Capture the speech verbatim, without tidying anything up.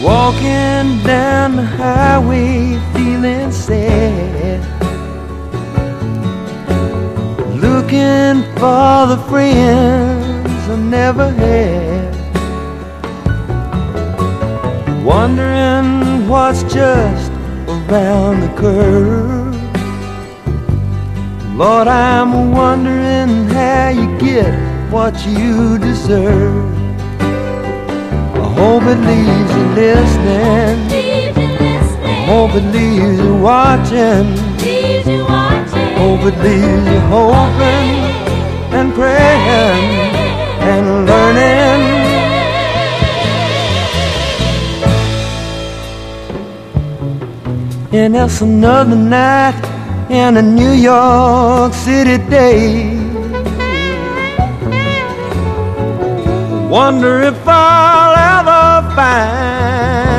Walking down the highway feeling sad, looking for the friends I never had, wondering what's just around the curve. Lord, I'm wondering how you get what you deserve. I hope it leaves you listening. I hope it leaves you watching. Hope it leaves you hoping and praying and learning. And it's another night in a New York City day. Wonder if I'll ever find